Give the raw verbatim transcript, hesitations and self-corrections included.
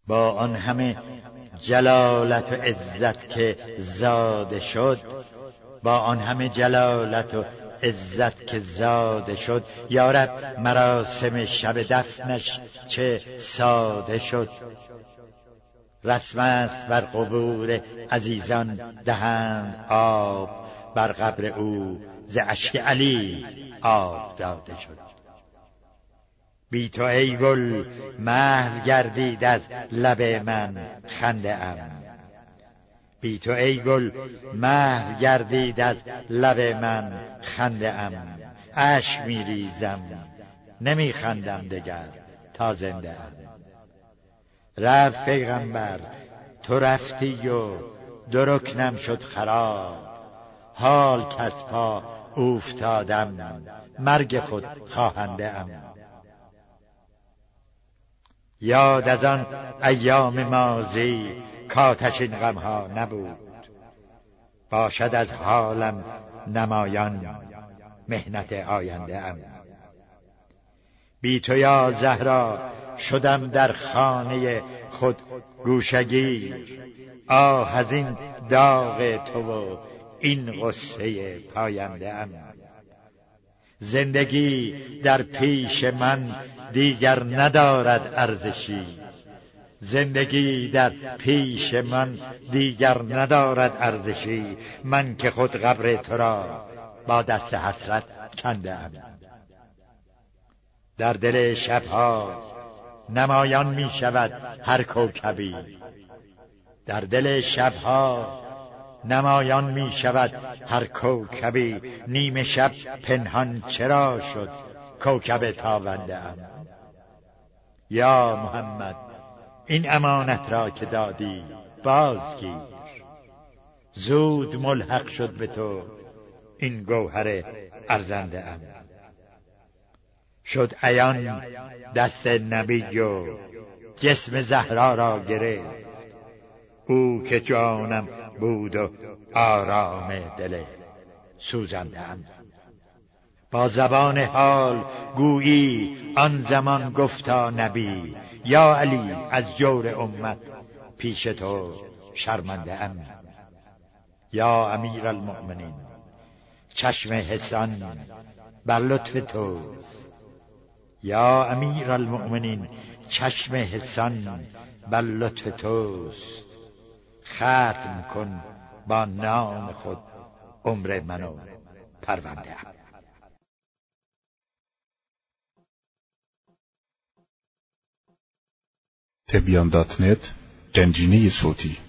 با آن همه جلالت و عزت که زاده شد، با آن همه جلالت و عزت که زاده شد، یارب مراسم شب دفنش چه ساده شد. رسم است بر قبور عزیزان دهند آب، بر قبر او ز اشک علی آب داده شد. بی تو ای گل محو گردید از لب من خنده ام، بی تو ای گل محو گردید از لب من خنده ام. اشک می ریزم نمی خندم دگر تا زنده ام. رفت پیغمبر تو رفتی و دو رکنم شد خراب، حال کز پا اوفتادم مرگ خود خواهنده ام. یاد از آن ایام ماضی کاتش این غمها نبود، باشد از حالم نمایان محنت آینده ام. بی تو یا زهرا شدم در خانه خود گوشگیر، آه از این داغ تو و این غصه پاینده ام. زندگی در پیش من دیگر ندارد ارزشی، زندگی در پیش من دیگر ندارد ارزشی. من که خود قبر تو را با دست حسرت کنده ام. در دل شبها نمایان می شود هر کوکبی، در دل شبها نمایان می شود هر کوکبی. نیمه شب پنهان چرا شد کوکب تابنده ام. یا محمد این امانت را که دادی بازگیر، زود ملحق شد به تو این گوهر ارزنده ام. شد عیان دست نبی و جسم زهرا را گرفت، او که جانم بود و آرام دل سوزنده ام. با زبان حال گویی آن زمان گفتا نبی، یا علی از جور امت پیش تو شرمنده ام. یا امیر المؤمنین چشم حسان بر لطف توست، یا امیر المؤمنین چشم حسان بر لطف توست. ختم کن با نام خود عمر منو پرونده ام. تبیان دات نت گنجینه صوتی